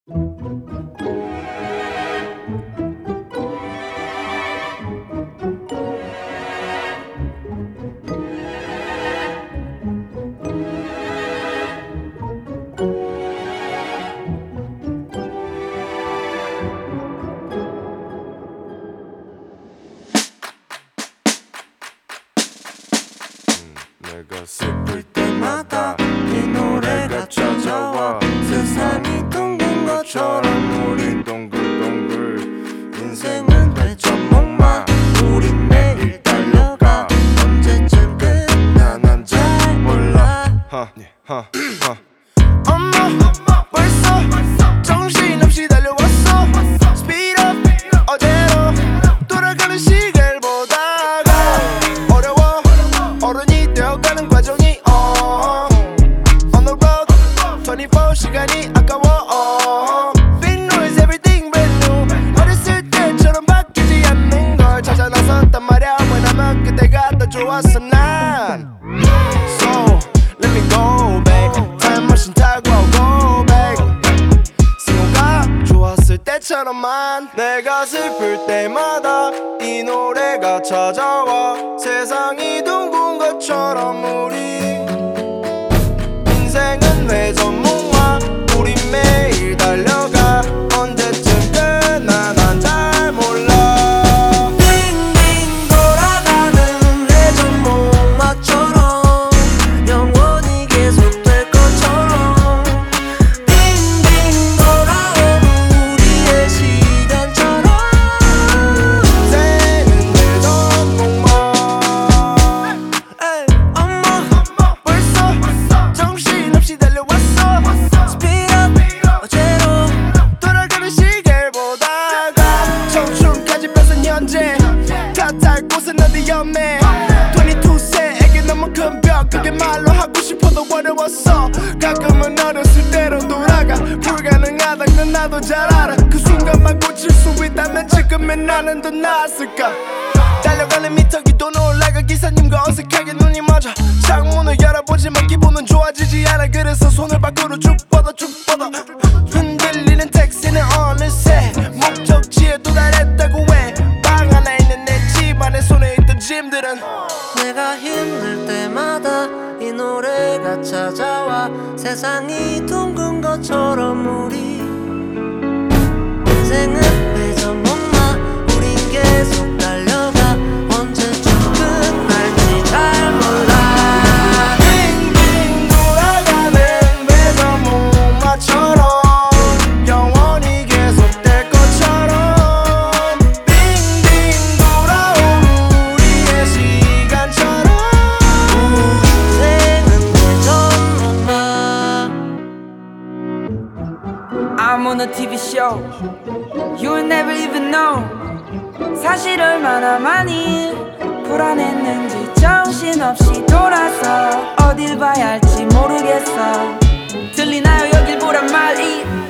내가 슬플 때마다 이 노래가 찾아와. 세상이 둥근 것처럼 우린 동글동글. 인생은 회전목마. 우린 매일 달려가. 언제쯤 끝나 난 잘 몰라. 엄마 벌써 정신없이 달려왔어. Speed up 어제로 돌아가는 시계를 보다가 어려워 어른이 되어가는 과정이 On the road 24시간이 아까워 Big noise everything brand new. 어렸을 때처럼 바뀌지 않는 걸 찾아 나섰단 말야. 왜냐면 그때가 더 좋았어 난. So let me go back. Time machine 타고 go back. 승호가 좋았을 때처럼만. 내가 슬플 때마다 이 노래가 찾아와. 세상이 둥근 것처럼 우리 인생은 회전목마. 우린 매일 달려가. 언제쯤 끝나 난 잘 몰라. 빙빙 돌아가는 회전목마처럼 영원히 계속될 것처럼. 빙빙 돌아오는 우리의 시간처럼. 인생은 회전목마. 엄마 벌써 정신없이 달려왔어. Speed up 어제로 돌아가는 시계를 보다가 청춘까지 뺏은 현재. 탓할 곳은 어디 없네. 22세에게 너무 큰 벽. 그게 말로 하고 싶어도 어려웠어. 가끔은 어렸을 때로 돌아가. 불가능하단 건 나도 잘 알아. 그 순간만 고칠 수 있다면 지금의 나는 더 나았을까. 달려가는 미터기도 올라가. 기사님과 어색하게 눈이 맞아. 창문을 열어보지만 기분은 좋아지지 않아. 그래서 손을 밖으로 쭉 뻗어 흔들리는 택시는 어느새 목적지에 도달했다고 해. 방 안에 있는 내 집안에 손에 있던 짐들은 내가 힘들 때마다 이 노래가 찾아와. 세상이 둥근 것처럼 우리 인생은 회전목마. 우린 계속 달려가. 언제쯤 끝날지 잘 몰라. 빙빙 돌아가는 회전목마처럼 영원히 계속될 것처럼. 빙빙 돌아오는 우리의 시간처럼. 인생은 회전목마. I'm on a TV show You'll never even know. 사실 얼마나 많이 불안했는지 정신없이 돌아서 어딜 봐야 할지 모르겠어. 들리나요 여길 보란 말이.